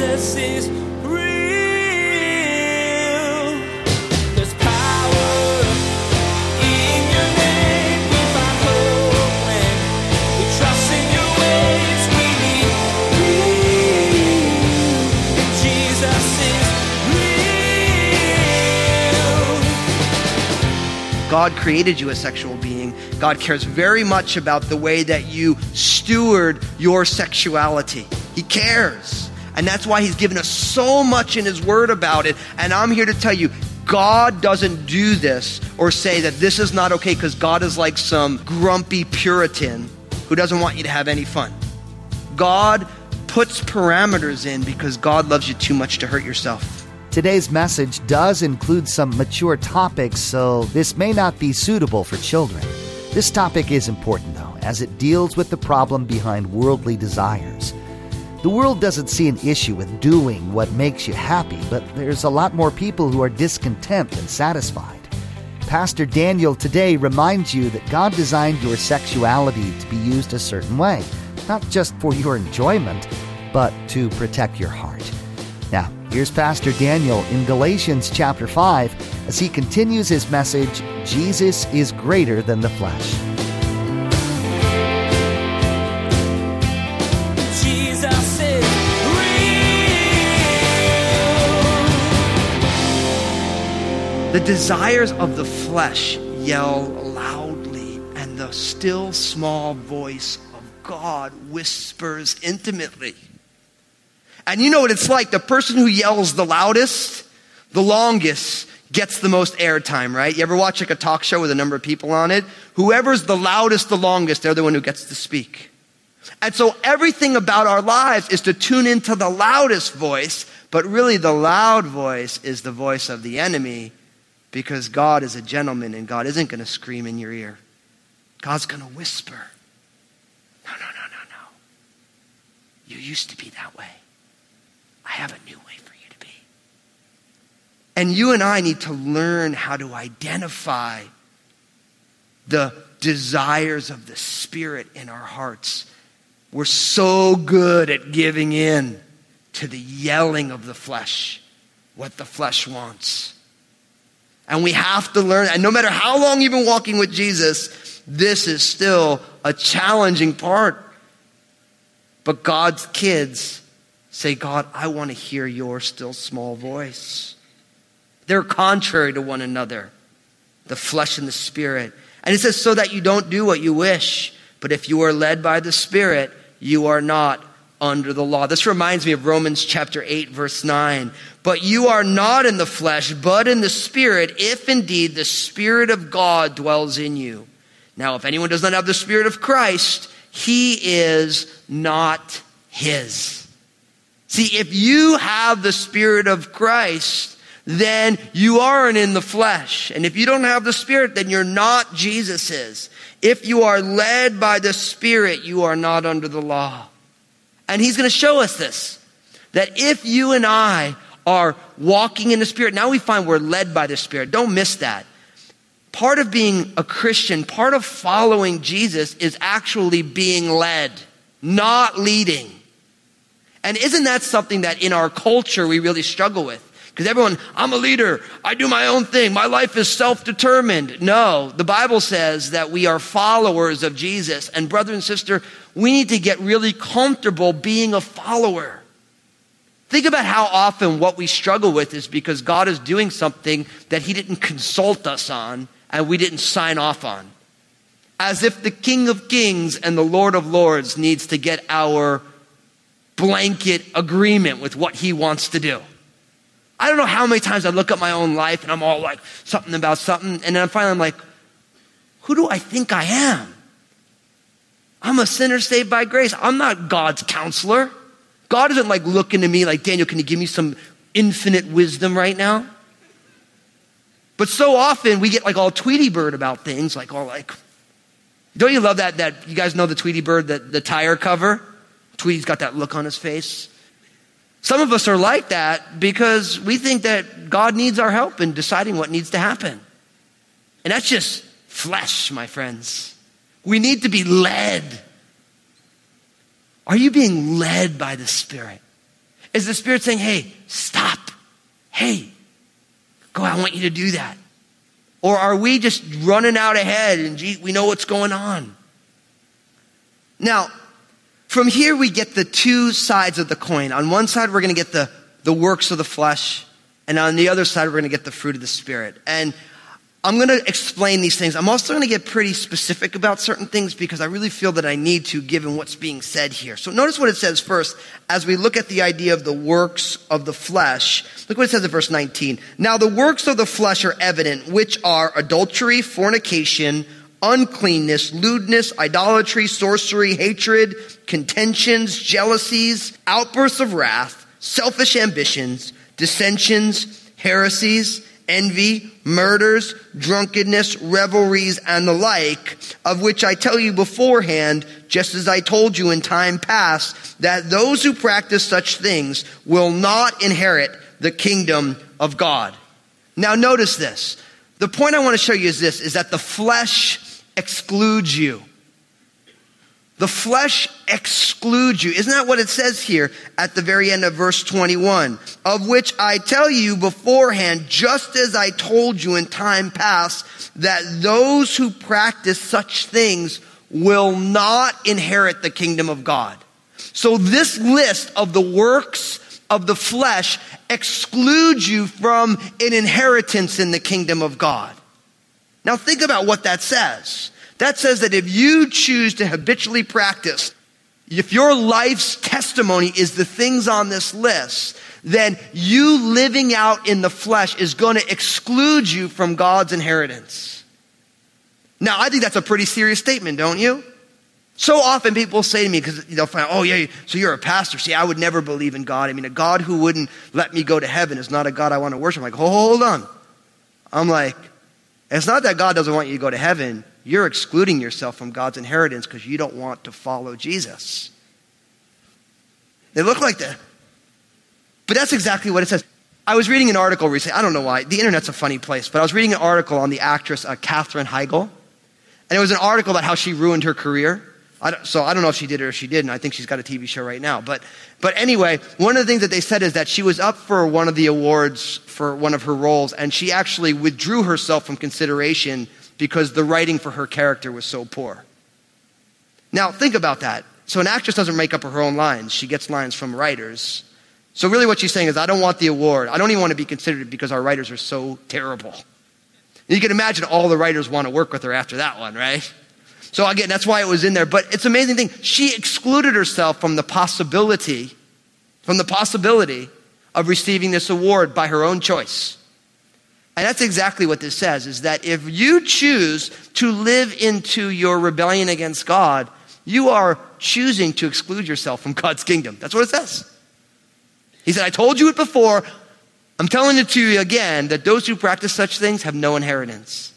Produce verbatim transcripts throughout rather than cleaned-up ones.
Jesus is real. There's power in your name. We find hope when we trust in your ways. We need real. Jesus is real. God created you a sexual being. God cares very much about the way that you steward your sexuality. He cares. And that's why he's given us so much in his word about it. And I'm here to tell you, God doesn't do this or say that this is not okay because God is like some grumpy Puritan who doesn't want you to have any fun. God puts parameters in because God loves you too much to hurt yourself. Today's message does include some mature topics, so this may not be suitable for children. This topic is important, though, as it deals with the problem behind worldly desires. The world doesn't see an issue with doing what makes you happy, but there's a lot more people who are discontent than satisfied. Pastor Daniel today reminds you that God designed your sexuality to be used a certain way, not just for your enjoyment, but to protect your heart. Now, here's Pastor Daniel in Galatians chapter five as he continues his message, Jesus is greater than the flesh. Jesus is real. The desires of the flesh yell loudly, and the still small voice of God whispers intimately. And you know what it's like. The person who yells the loudest, the longest, gets the most airtime, right? You ever watch like a talk show with a number of people on it? Whoever's the loudest, the longest, they're the one who gets to speak. And so everything about our lives is to tune into the loudest voice, but really the loud voice is the voice of the enemy, because God is a gentleman and God isn't going to scream in your ear. God's going to whisper. No, no, no, no, no. You used to be that way. I have a new way for you to be. And you and I need to learn how to identify the desires of the Spirit in our hearts. We're so good at giving in to the yelling of the flesh, what the flesh wants. And we have to learn, and no matter how long you've been walking with Jesus, this is still a challenging part. But God's kids say, God, I want to hear your still small voice. They're contrary to one another, the flesh and the spirit. And it says, so that you don't do what you wish. But if you are led by the Spirit, you are not under the law. This reminds me of Romans chapter eight, verse nine. But you are not in the flesh, but in the Spirit, if indeed the Spirit of God dwells in you. Now, if anyone does not have the Spirit of Christ, he is not his. See, if you have the Spirit of Christ, then you aren't in the flesh. And if you don't have the Spirit, then you're not Jesus's. If you are led by the Spirit, you are not under the law. And he's going to show us this, that if you and I are walking in the Spirit, now we find we're led by the Spirit. Don't miss that. Part of being a Christian, part of following Jesus is actually being led, not leading. And isn't that something that in our culture we really struggle with? Because everyone, I'm a leader. I do my own thing. My life is self-determined. No, the Bible says that we are followers of Jesus. And brother and sister, we need to get really comfortable being a follower. Think about how often what we struggle with is because God is doing something that he didn't consult us on and we didn't sign off on. As if the King of Kings and the Lord of Lords needs to get our blanket agreement with what he wants to do. I don't know how many times I look at my own life and I'm all like something about something, and then finally I'm like, who do I think I am? I'm a sinner saved by grace. I'm not God's counselor. God isn't like looking to me like, Daniel, can you give me some infinite wisdom right now? But so often we get like all Tweety Bird about things, like all like, don't you love that, that you guys know the Tweety Bird, the, the tire cover? Tweety's got that look on his face. Some of us are like that because we think that God needs our help in deciding what needs to happen. And that's just flesh, my friends. We need to be led. Are you being led by the Spirit? Is the Spirit saying, hey, stop. Hey, go, I want you to do that. Or are we just running out ahead and gee, we know what's going on? Now, from here we get the two sides of the coin. On one side, we're going to get the, the works of the flesh. And on the other side, we're going to get the fruit of the Spirit. And I'm going to explain these things. I'm also going to get pretty specific about certain things because I really feel that I need to, given what's being said here. So notice what it says first as we look at the idea of the works of the flesh. Look what it says in verse nineteen. Now the works of the flesh are evident, which are adultery, fornication, uncleanness, lewdness, idolatry, sorcery, hatred, contentions, jealousies, outbursts of wrath, selfish ambitions, dissensions, heresies, envy, murders, drunkenness, revelries, and the like, of which I tell you beforehand, just as I told you in time past, that those who practice such things will not inherit the kingdom of God. Now notice this. The point I want to show you is this, is that the flesh excludes you. The flesh excludes you. Isn't that what it says here at the very end of verse twenty-one? Of which I tell you beforehand, just as I told you in time past, that those who practice such things will not inherit the kingdom of God. So this list of the works of the flesh excludes you from an inheritance in the kingdom of God. Now think about what that says. That says that if you choose to habitually practice, if your life's testimony is the things on this list, then you living out in the flesh is going to exclude you from God's inheritance. Now, I think that's a pretty serious statement, don't you? So often people say to me, because they'll find, oh yeah, so you're a pastor. See, I would never believe in God. I mean, a God who wouldn't let me go to heaven is not a God I want to worship. I'm like, hold on. I'm like, it's not that God doesn't want you to go to heaven. You're excluding yourself from God's inheritance because you don't want to follow Jesus. They look like that. But that's exactly what it says. I was reading an article recently. I don't know why. The internet's a funny place. But I was reading an article on the actress uh, Katherine Heigl. And it was an article about how she ruined her career. I don't, so I don't know if she did it or she didn't. I think she's got a T V show right now. But but anyway, one of the things that they said is that she was up for one of the awards for one of her roles. And she actually withdrew herself from consideration because the writing for her character was so poor. Now, think about that. So an actress doesn't make up her own lines. She gets lines from writers. So really what she's saying is, I don't want the award. I don't even want to be considered because our writers are so terrible. And you can imagine all the writers want to work with her after that one, right? So again, that's why it was in there. But it's an amazing thing. She excluded herself from the possibility, from the possibility of receiving this award by her own choice. And that's exactly what this says, is that if you choose to live into your rebellion against God, you are choosing to exclude yourself from God's kingdom. That's what it says. He said, I told you it before. I'm telling it to you again, that those who practice such things have no inheritance.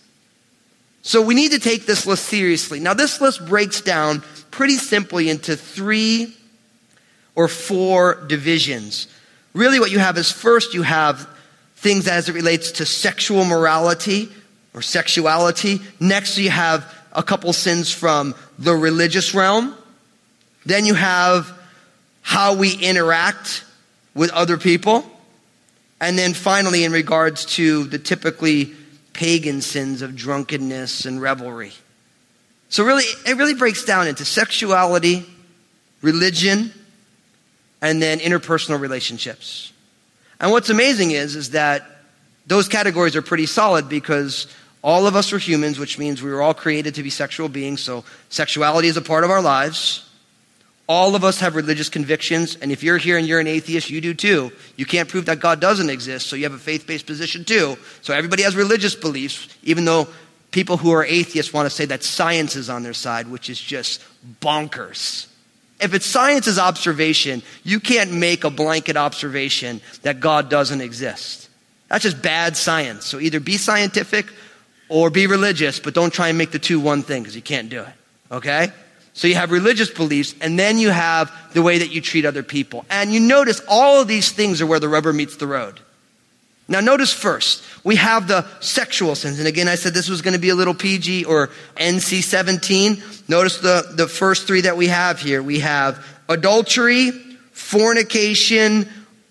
So we need to take this list seriously. Now, this list breaks down pretty simply into three or four divisions. Really what you have is, first you have things as it relates to sexual morality or sexuality. Next, you have a couple sins from the religious realm. Then you have how we interact with other people. And then finally, in regards to the typically pagan sins of drunkenness and revelry. So really, it really breaks down into sexuality, religion, and then interpersonal relationships. And what's amazing is, is that those categories are pretty solid because all of us are humans, which means we were all created to be sexual beings. So sexuality is a part of our lives. All of us have religious convictions. And if you're here and you're an atheist, you do too. You can't prove that God doesn't exist, so you have a faith-based position too. So everybody has religious beliefs, even though people who are atheists want to say that science is on their side, which is just bonkers. If it's science's observation, you can't make a blanket observation that God doesn't exist. That's just bad science. So either be scientific or be religious, but don't try and make the two one thing because you can't do it. Okay? So you have religious beliefs, and then you have the way that you treat other people. And you notice all of these things are where the rubber meets the road. Now notice first, we have the sexual sins. And again, I said this was going to be a little P G or N C seventeen. Notice the, the first three that we have here. We have adultery, fornication,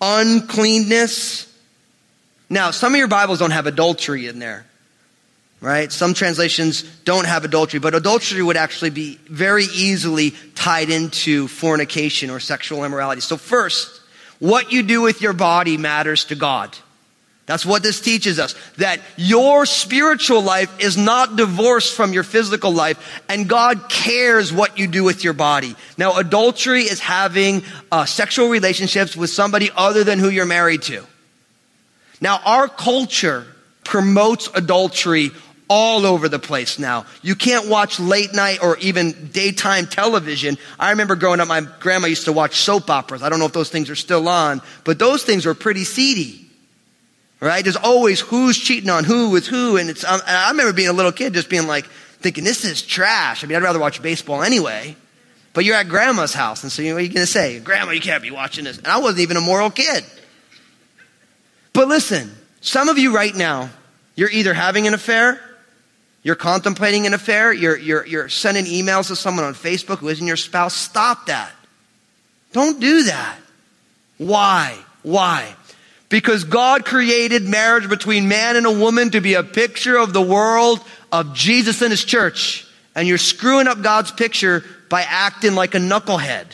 uncleanness. Now, some of your Bibles don't have adultery in there, right? Some translations don't have adultery, but adultery would actually be very easily tied into fornication or sexual immorality. So first, what you do with your body matters to God. That's what this teaches us, that your spiritual life is not divorced from your physical life, and God cares what you do with your body. Now, adultery is having uh, sexual relationships with somebody other than who you're married to. Now, our culture promotes adultery all over the place now. You can't watch late night or even daytime television. I remember growing up, my grandma used to watch soap operas. I don't know if those things are still on, but those things were pretty seedy. Right? There's always who's cheating on who with who. And it's, um, and I remember being a little kid just being like, thinking, this is trash. I mean, I'd rather watch baseball anyway. But you're at grandma's house. And so you know, what are you going to say? Grandma, you can't be watching this. And I wasn't even a moral kid. But listen, some of you right now, you're either having an affair, you're contemplating an affair, you're, you're, you're sending emails to someone on Facebook who isn't your spouse. Stop that. Don't do that. Why? Why? Because God created marriage between man and a woman to be a picture of the world of Jesus and his church. And you're screwing up God's picture by acting like a knucklehead.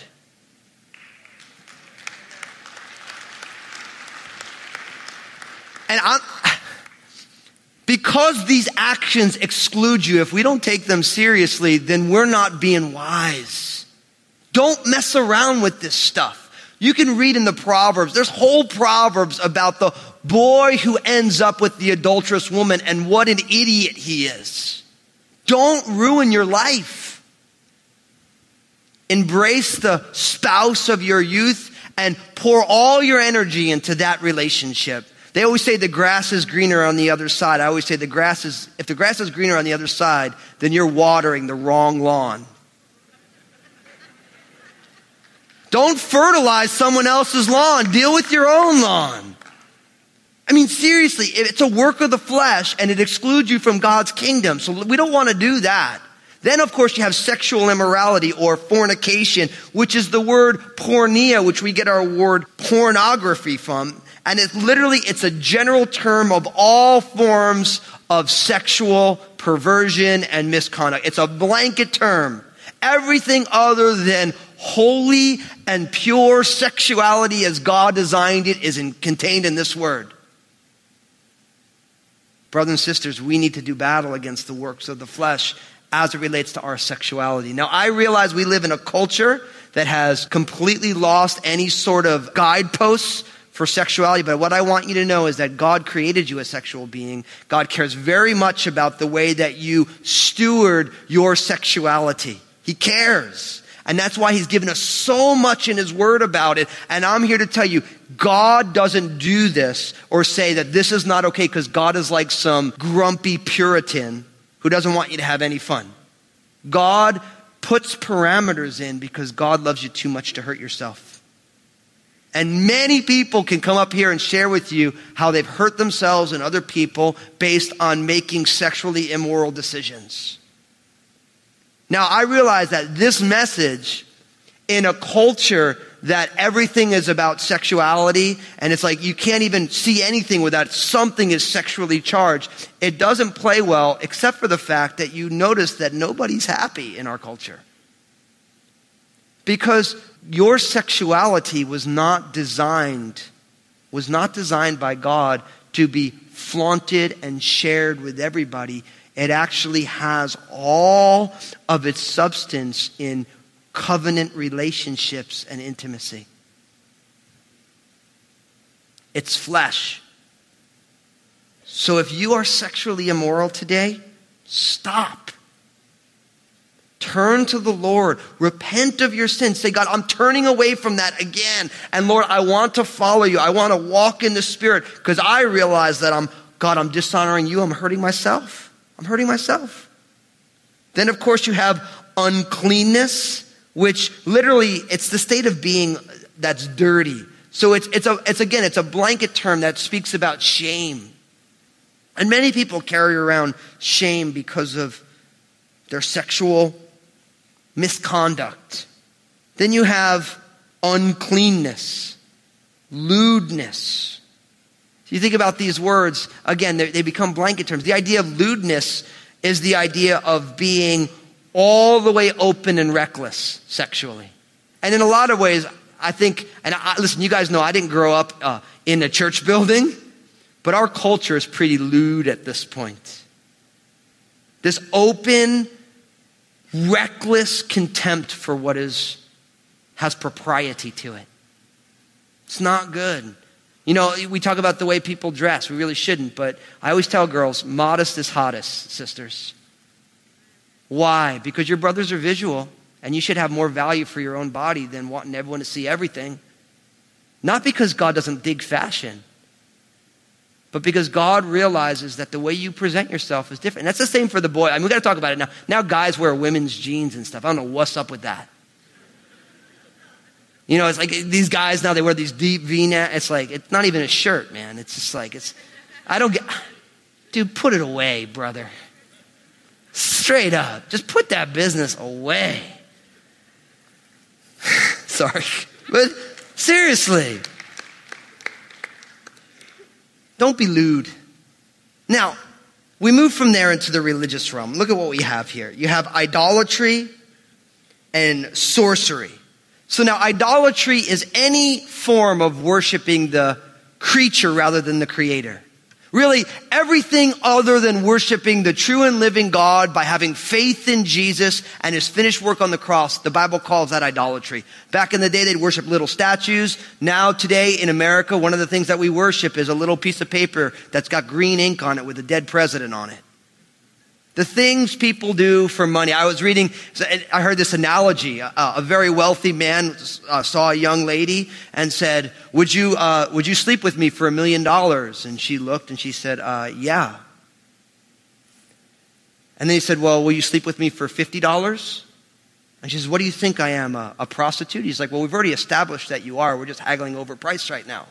And I'm, because these actions exclude you, if we don't take them seriously, then we're not being wise. Don't mess around with this stuff. You can read in the Proverbs, there's whole Proverbs about the boy who ends up with the adulterous woman and what an idiot he is. Don't ruin your life. Embrace the spouse of your youth and pour all your energy into that relationship. They always say the grass is greener on the other side. I always say the grass is, if the grass is greener on the other side, then you're watering the wrong lawn. Don't fertilize someone else's lawn. Deal with your own lawn. I mean, seriously, it's a work of the flesh and it excludes you from God's kingdom. So we don't want to do that. Then, of course, you have sexual immorality or fornication, which is the word porneia, which we get our word pornography from. And it's literally, it's a general term of all forms of sexual perversion and misconduct. It's a blanket term. Everything other than holy and pure sexuality as God designed it is in, contained in this word. Brothers and sisters, we need to do battle against the works of the flesh as it relates to our sexuality. Now, I realize we live in a culture that has completely lost any sort of guideposts for sexuality, but what I want you to know is that God created you a sexual being. God cares very much about the way that you steward your sexuality. He cares. And that's why he's given us so much in his word about it. And I'm here to tell you, God doesn't do this or say that this is not okay because God is like some grumpy Puritan who doesn't want you to have any fun. God puts parameters in because God loves you too much to hurt yourself. And many people can come up here and share with you how they've hurt themselves and other people based on making sexually immoral decisions. Now, I realize that this message in a culture that everything is about sexuality, and it's like you can't even see anything without something is sexually charged, it doesn't play well except for the fact that you notice that nobody's happy in our culture. Because your sexuality was not designed, was not designed by God to be flaunted and shared with everybody. It actually has all of its substance in covenant relationships and intimacy. It's flesh. So if you are sexually immoral today, stop. Turn to the Lord. Repent of your sins. Say, God, I'm turning away from that again. And Lord, I want to follow you. I want to walk in the Spirit because I realize that I'm, God, I'm dishonoring you. I'm hurting myself. I'm hurting myself. Then, of course, you have uncleanness, which literally it's the state of being that's dirty. So it's it's a it's again it's a blanket term that speaks about shame. And many people carry around shame because of their sexual misconduct. Then you have uncleanness. Lewdness. You think about these words, again, they become blanket terms. The idea of lewdness is the idea of being all the way open and reckless sexually. And in a lot of ways, I think, and I, listen, you guys know I didn't grow up uh, in a church building, but our culture is pretty lewd at this point. This open, reckless contempt for what is has propriety to it. It's not good. You know, we talk about the way people dress. We really shouldn't, but I always tell girls, modest is hottest, sisters. Why? Because your brothers are visual, and you should have more value for your own body than wanting everyone to see everything. Not because God doesn't dig fashion, but because God realizes that the way you present yourself is different. And that's the same for the boy. I mean, we got to talk about it now. Now guys wear women's jeans and stuff. I don't know what's up with that. You know, it's like these guys now, they wear these deep V-neck. It's like, it's not even a shirt, man. It's just like, it's, I don't get, dude, put it away, brother. Straight up. Just put that business away. Sorry. But seriously. Don't be lewd. Now, we move from there into the religious realm. Look at what we have here. You have idolatry and sorcery. So now idolatry is any form of worshiping the creature rather than the creator. Really, everything other than worshiping the true and living God by having faith in Jesus and his finished work on the cross, the Bible calls that idolatry. Back in the day, they'd worship little statues. Now, today in America, one of the things that we worship is a little piece of paper that's got green ink on it with a dead president on it. The things people do for money. I was reading, I heard this analogy. Uh, a very wealthy man uh, saw a young lady and said, would you uh, would you sleep with me for a million dollars? And she looked and she said, uh, yeah. And then he said, well, will you sleep with me for fifty dollars? And she says, what do you think I am, a, a prostitute? He's like, well, we've already established that you are. We're just haggling over price right now.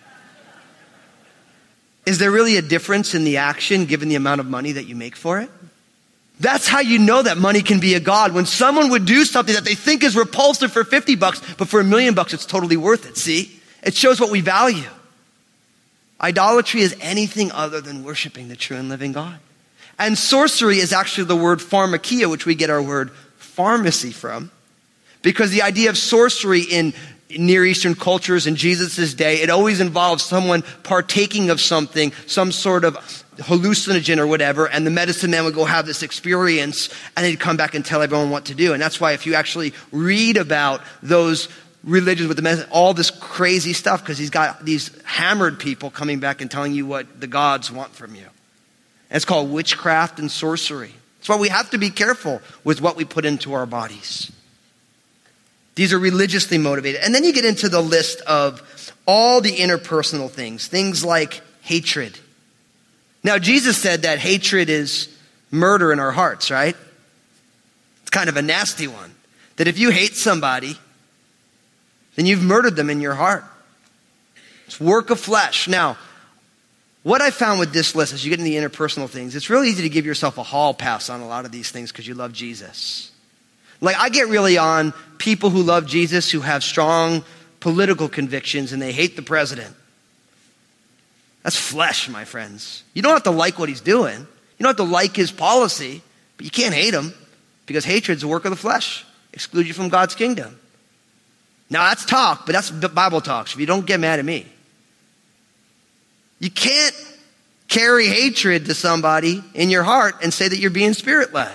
Is there really a difference in the action given the amount of money that you make for it? That's how you know that money can be a god. When someone would do something that they think is repulsive for fifty bucks, but for a million bucks, it's totally worth it. See? It shows what we value. Idolatry is anything other than worshiping the true and living God. And sorcery is actually the word pharmakia, which we get our word pharmacy from. Because the idea of sorcery in Near Eastern cultures in Jesus' day, it always involves someone partaking of something, some sort of hallucinogen or whatever, and the medicine man would go have this experience, and they'd come back and tell everyone what to do. And that's why if you actually read about those religions with the medicine, all this crazy stuff, because he's got these hammered people coming back and telling you what the gods want from you. And it's called witchcraft and sorcery. That's why we have to be careful with what we put into our bodies. These are religiously motivated. And then you get into the list of all the interpersonal things, things like hatred. Now, Jesus said that hatred is murder in our hearts, right? It's kind of a nasty one. That if you hate somebody, then you've murdered them in your heart. It's work of flesh. Now, what I found with this list, as you get into the interpersonal things, it's really easy to give yourself a hall pass on a lot of these things because you love Jesus. Like, I get really on people who love Jesus, who have strong political convictions, and they hate the president. That's flesh, my friends. You don't have to like what he's doing. You don't have to like his policy, but you can't hate him because hatred's a work of the flesh. Exclude you from God's kingdom. Now, that's talk, but that's Bible talk. So if you don't get mad at me. You can't carry hatred to somebody in your heart and say that you're being spirit-led.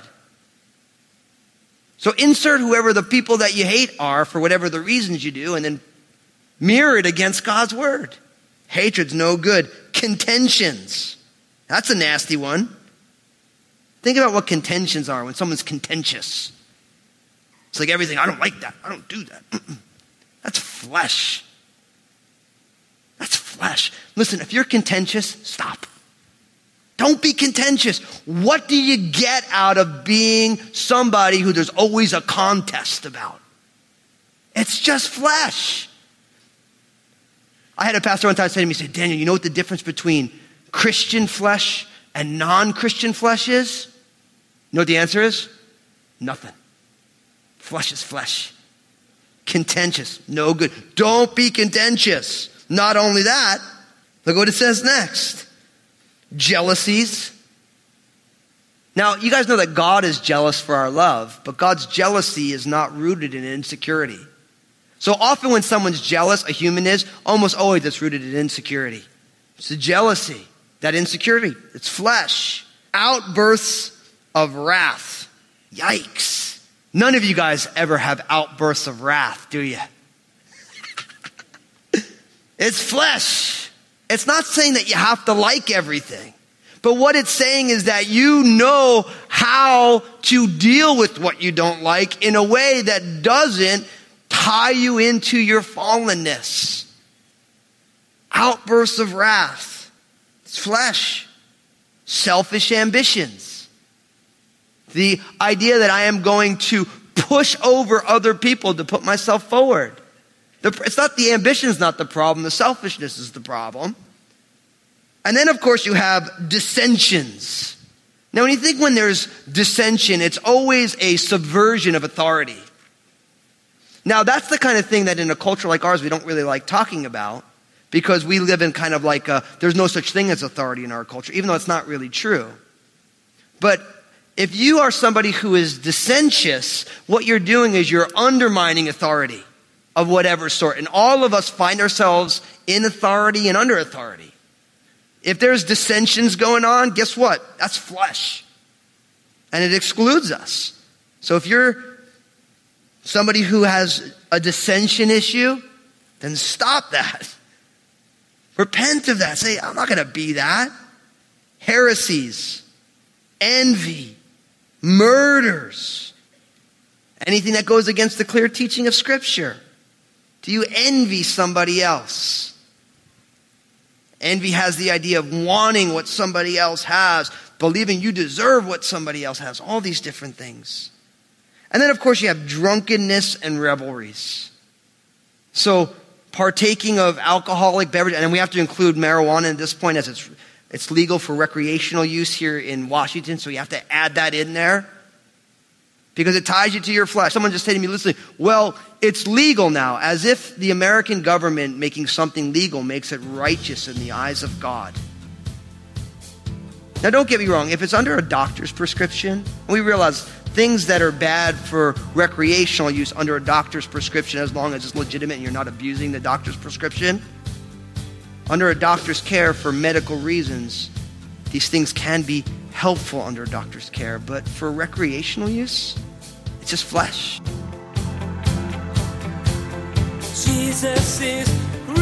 So insert whoever the people that you hate are for whatever the reasons you do, and then mirror it against God's word. Hatred's no good. Contentions. That's a nasty one. Think about what contentions are when someone's contentious. It's like everything, I don't like that. I don't do that. Mm-mm. That's flesh. That's flesh. Listen, if you're contentious, stop. Don't be contentious. What do you get out of being somebody who there's always a contest about? It's just flesh. I had a pastor one time say to me, he said, Daniel, you know what the difference between Christian flesh and non-Christian flesh is? You know what the answer is? Nothing. Flesh is flesh. Contentious, no good. Don't be contentious. Not only that, look what it says next. Jealousies. Now, you guys know that God is jealous for our love, but God's jealousy is not rooted in insecurity. So often when someone's jealous, a human is, almost always it's rooted in insecurity. It's the jealousy, that insecurity. It's flesh. Outbursts of wrath. Yikes. None of you guys ever have outbursts of wrath, do you? It's flesh. It's not saying that you have to like everything. But what it's saying is that you know how to deal with what you don't like in a way that doesn't tie you into your fallenness. Outbursts of wrath. It's flesh. Selfish ambitions. The idea that I am going to push over other people to put myself forward. The, it's not the ambition is not the problem. The selfishness is the problem. And then, of course, you have dissensions. Now, when you think when there's dissension, it's always a subversion of authority. Now, that's the kind of thing that in a culture like ours, we don't really like talking about because we live in kind of like a, there's no such thing as authority in our culture, even though it's not really true. But if you are somebody who is dissentious, what you're doing is you're undermining authority of whatever sort. And all of us find ourselves in authority and under authority. If there's dissensions going on, guess what? That's flesh. And it excludes us. So if you're somebody who has a dissension issue, then stop that. Repent of that. Say, I'm not going to be that. Heresies, envy, murders, anything that goes against the clear teaching of Scripture. Do you envy somebody else? Envy has the idea of wanting what somebody else has, believing you deserve what somebody else has, all these different things. And then, of course, you have drunkenness and revelries. So partaking of alcoholic beverage, and then we have to include marijuana at this point as it's it's legal for recreational use here in Washington, so you have to add that in there because it ties you to your flesh. Someone just said to me, listen, well, it's legal now, as if the American government making something legal makes it righteous in the eyes of God. Now, don't get me wrong. If it's under a doctor's prescription, we realize things that are bad for recreational use under a doctor's prescription, as long as it's legitimate and you're not abusing the doctor's prescription, under a doctor's care for medical reasons, these things can be helpful under a doctor's care. But for recreational use, it's just flesh. Jesus is real.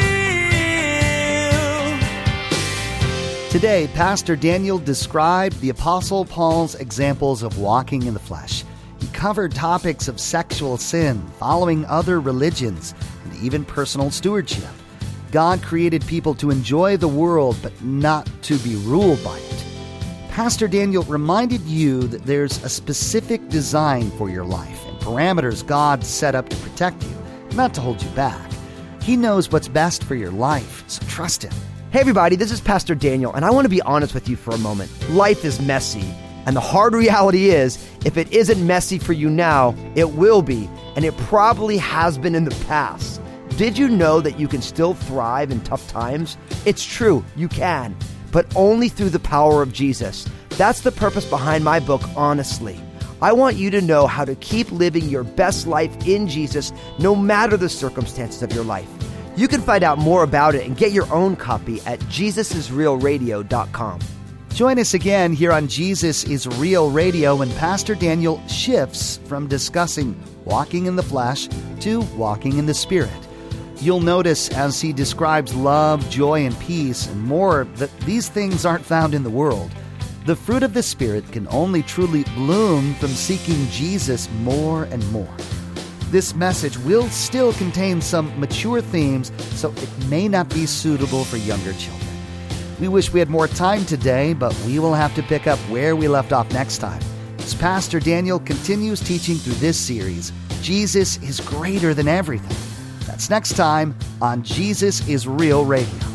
Today, Pastor Daniel described the Apostle Paul's examples of walking in the flesh. He covered topics of sexual sin, following other religions, and even personal stewardship. God created people to enjoy the world, but not to be ruled by it. Pastor Daniel reminded you that there's a specific design for your life and parameters God set up to protect you, not to hold you back. He knows what's best for your life, so trust Him. Hey everybody, this is Pastor Daniel, and I want to be honest with you for a moment. Life is messy, and the hard reality is, if it isn't messy for you now, it will be, and it probably has been in the past. Did you know that you can still thrive in tough times? It's true, you can, but only through the power of Jesus. That's the purpose behind my book, Honestly. I want you to know how to keep living your best life in Jesus, no matter the circumstances of your life. You can find out more about it and get your own copy at jesus is real radio dot com. Join us again here on Jesus is Real Radio when Pastor Daniel shifts from discussing walking in the flesh to walking in the Spirit. You'll notice as he describes love, joy, and peace and more that these things aren't found in the world. The fruit of the Spirit can only truly bloom from seeking Jesus more and more. This message will still contain some mature themes, so it may not be suitable for younger children. We wish we had more time today, but we will have to pick up where we left off next time. As Pastor Daniel continues teaching through this series, Jesus is greater than everything. That's next time on Jesus is Real Radio.